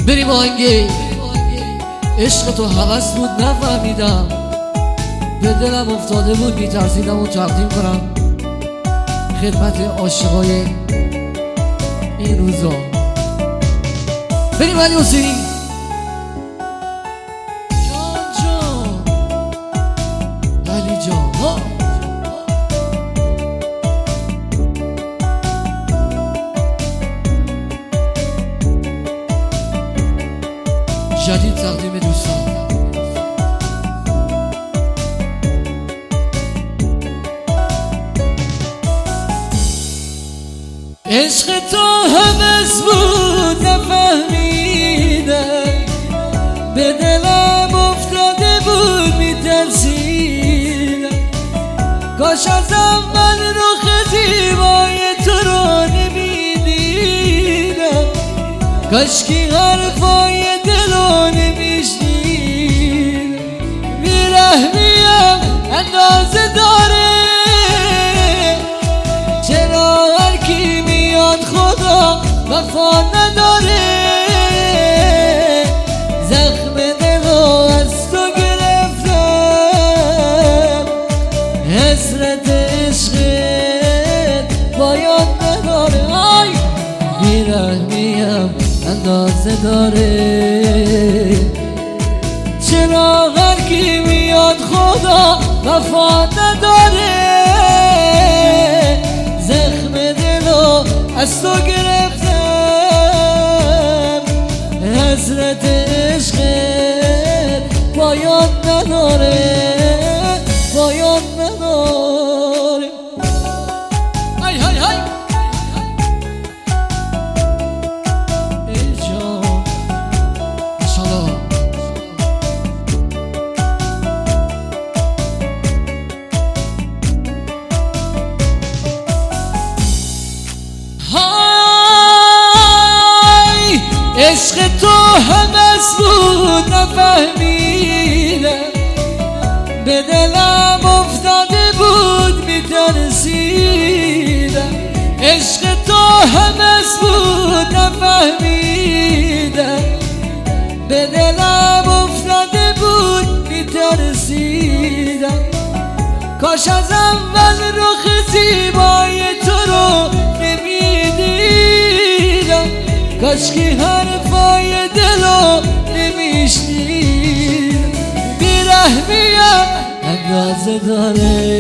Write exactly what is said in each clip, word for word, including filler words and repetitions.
بریم آهنگی. عشق تو هوس بود نفهمیدم، به دلم افتاده بود میترسیدم و تقدیم کنم خدمت عاشقای این روزا. بریم علی حسینی. جان جان علی جان ها. جدید تقدیم دوستان. عشق تو هوس بود نفهمیدم، به دلم افتاده بود میترسیدم، کاش از اول رخ زیبای تو رو نمیدیدم، کاش کی حرفای دلو نمیشنیدم. بیرحمیم اندازه داره، چرا هر کی میاد خدا وفا نداره. زخم دلو از تو گرفتم، حسرت عشقت پایان نداره. آی بیرحمیم اندازه داره، چرا هر کی میاد خدا وفا نداره. زخم دلو از تو گرفتم، حسرت عشقت پایان نداره، پایان نداره. های های های ای جان انشالله. عشق تو هوس بود نفهمیدم، به دلم افتاده بود میترسیدم. عشق تو هوس بود نفهمیدم، به دلم افتاده بود میترسیدم، کاش از اول رخ زیبای تو رو نمیدیدم، کاش کی حرفای دلو نمیشنیدم. بیرحمیم اندازه داره،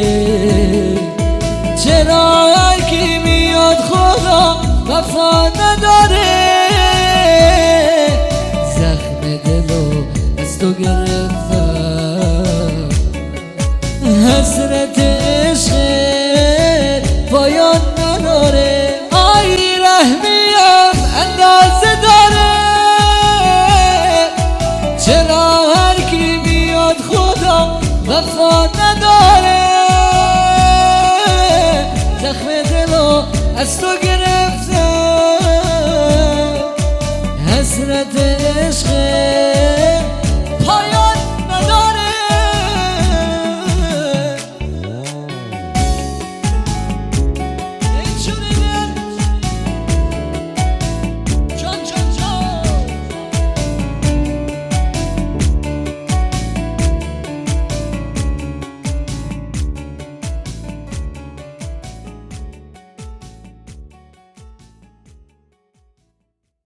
چرا هر کی میاد خدا وفا نداره. زخم دلو از تو گرفتم، حسرت عشقت پایان نداره. آی رحمیم اندازه داره، چرا هر کی میاد خدا وفا نداره. زخم دلو از تو گرفتم، حسرت عشقت